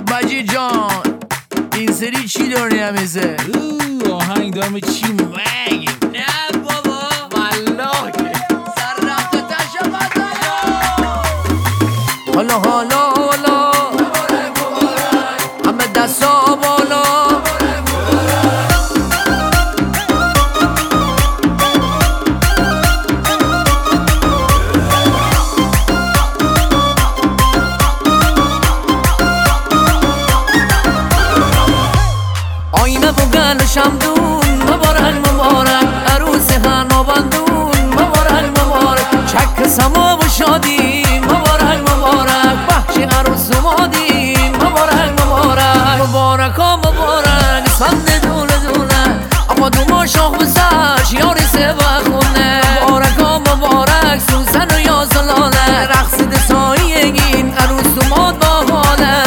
مجید جان این سری چی داری همیزه؟ آهنگ دارم چی مگی؟ نه بابا والله سر رفته تشبت حالا حالا حالا همه دستا بالا آینه بگل شمدون مبارک مبارک عروس هنوبندون مبارک مبارک چک سما و شادی مبارک مبارک بخش عروس مادی مبارک مبارک مبارک ها مبارک اسفند دوله دوله اما دوما شاخ بسرش یاری سه بخونه مبارک ها مبارک سوسن و یا زلاله رقص دساییگین عروس و ماد با حاله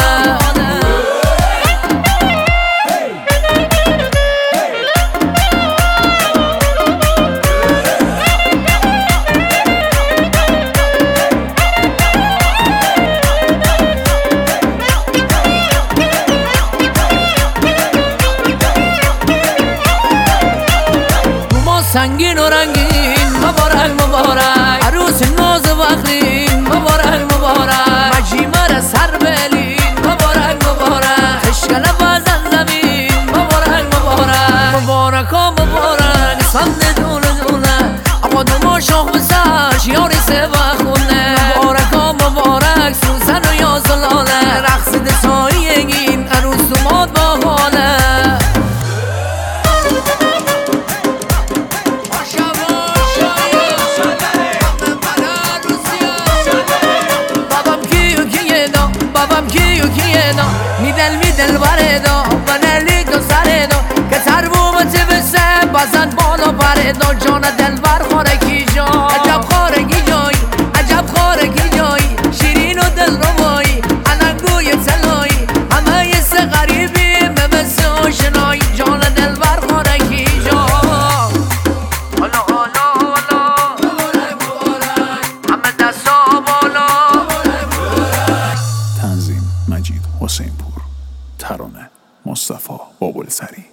سنگین و رنگین مبارک مبارک عروس ناز و فخرین مبارک مبارک مجیمر سر بلین مبارک مبارک اشکال بازن زمین مبارک مبارک مبارک ها مبارک اسفند دوله دوله اما دوما شاخ بسرش یاری سه بخونه مبارک ها مبارک سوسن و یا زلاله رقص دساییگین عروس و ماد با حاله میدل بردا و نلی تو سردا که تربومت بسه بزن بالا بردا جان دل بر خارکی جای عجب خارکی جای عجب خارکی جای شیرین و دل روایی علنگوی تلایی همه یه سه غریبی مبسه آشنایی جان دل بر خارکی جای حالا حالا حالا همه دستا بالا تنظیم مجید حسین پور، ترانه مصطفی بابلسری.